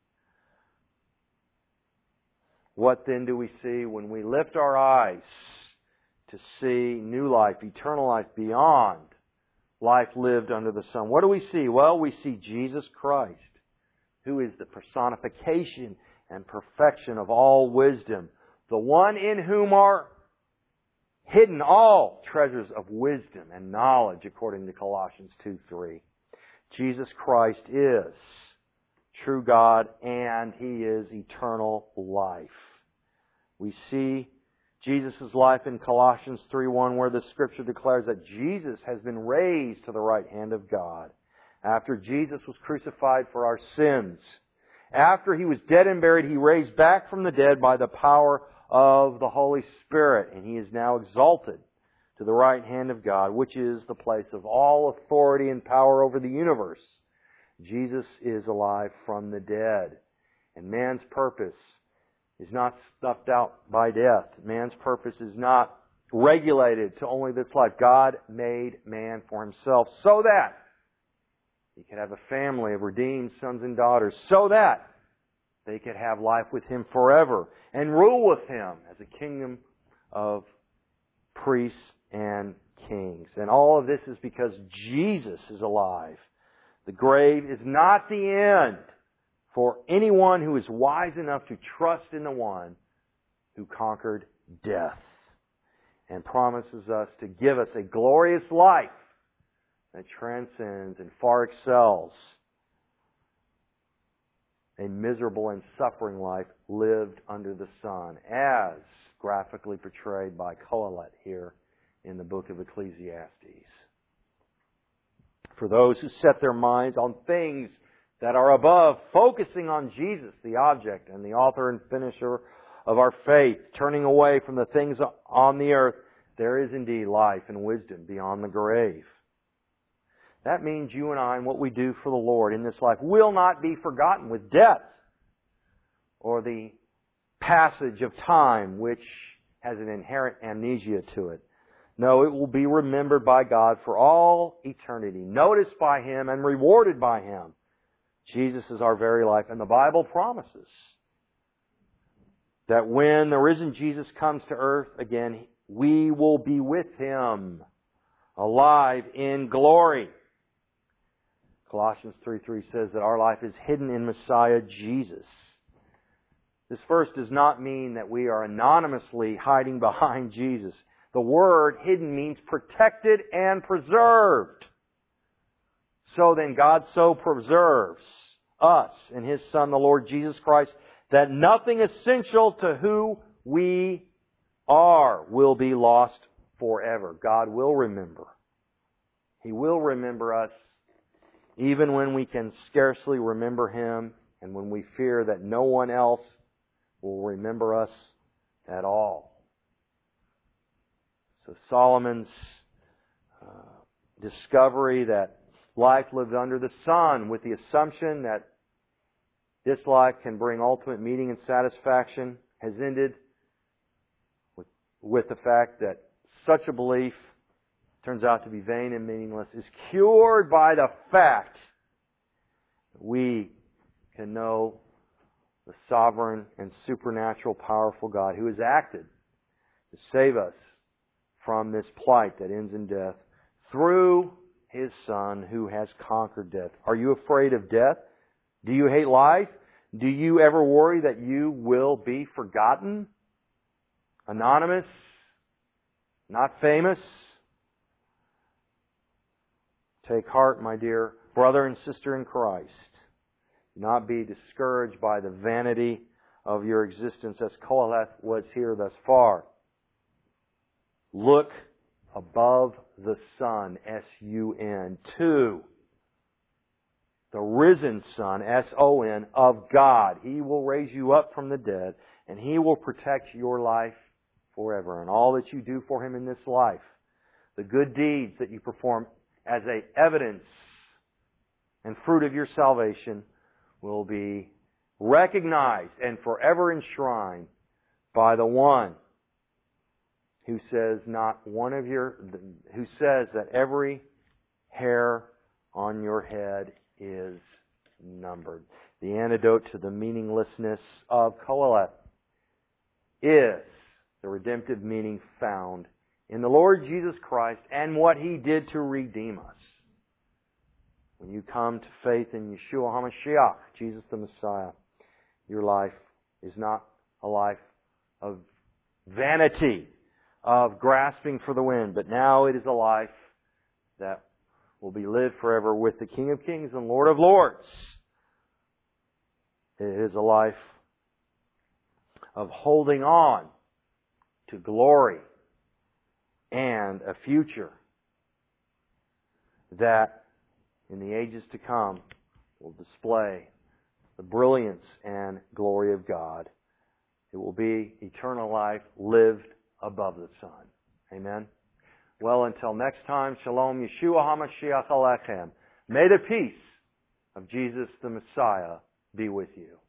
What then do we see when we lift our eyes to see new life, eternal life beyond life lived under the sun? What do we see? Well, we see Jesus Christ, who is the personification and perfection of all wisdom, the one in whom are hidden all treasures of wisdom and knowledge, according to Colossians two three. Jesus Christ is true God, and He is eternal life. We see Jesus' life in Colossians three one, where the Scripture declares that Jesus has been raised to the right hand of God after Jesus was crucified for our sins. After He was dead and buried, He raised back from the dead by the power of the Holy Spirit, and He is now exalted to the right hand of God, which is the place of all authority and power over the universe. Jesus is alive from the dead, and man's purpose is not stuffed out by death. Man's purpose is not regulated to only this life. God made man for Himself so that He could have a family of redeemed sons and daughters, so that they could have life with Him forever and rule with Him as a kingdom of priests and kings. And all of this is because Jesus is alive. The grave is not the end for anyone who is wise enough to trust in the one who conquered death and promises us to give us a glorious life that transcends and far excels a miserable and suffering life lived under the sun, as graphically portrayed by Kohelet here in the book of Ecclesiastes. For those who set their minds on things that are above, focusing on Jesus, the object and the author and finisher of our faith, turning away from the things on the earth, there is indeed life and wisdom beyond the grave. That means you and I and what we do for the Lord in this life will not be forgotten with death or the passage of time, which has an inherent amnesia to it. No, it will be remembered by God for all eternity, noticed by Him and rewarded by Him. Jesus is our very life, and the Bible promises that when the risen Jesus comes to earth again, we will be with Him, alive in glory. Colossians three three says that our life is hidden in Messiah Jesus. This verse does not mean that we are anonymously hiding behind Jesus. The word hidden means protected and preserved. So then God so preserves us and His Son, the Lord Jesus Christ, that nothing essential to who we are will be lost forever. God will remember. He will remember us even when we can scarcely remember Him and when we fear that no one else will remember us at all. So Solomon's uh, discovery that life lived under the sun with the assumption that this life can bring ultimate meaning and satisfaction has ended with, with the fact that such a belief turns out to be vain and meaningless, is cured by the fact that we can know the sovereign and supernatural powerful God who has acted to save us from this plight that ends in death through His Son who has conquered death. Are you afraid of death? Do you hate life? Do you ever worry that you will be forgotten? anonymous, not famous. Take heart, my dear brother and sister in Christ. Do not be discouraged by the vanity of your existence as Koheleth was here thus far. Look above the sun, S U N, to the risen Son, S O N, of God. He will raise you up from the dead, and He will protect your life forever. And all that you do for Him in this life, the good deeds that you perform as a evidence and fruit of your salvation, will be recognized and forever enshrined by the one who says not one of your, who says that every hair on your head is numbered. The antidote to the meaninglessness of Koheleth is the redemptive meaning found in the Lord Jesus Christ and what He did to redeem us. When you come to faith in Yeshua HaMashiach, Jesus the Messiah, your life is not a life of vanity, of grasping for the wind, but now it is a life that will be lived forever with the King of Kings and Lord of Lords. It is a life of holding on to glory and a future that in the ages to come will display the brilliance and glory of God. It will be eternal life lived above the sun. Amen. Well, until next time, Shalom, Yeshua HaMashiach Alechem. May the peace of Jesus the Messiah be with you.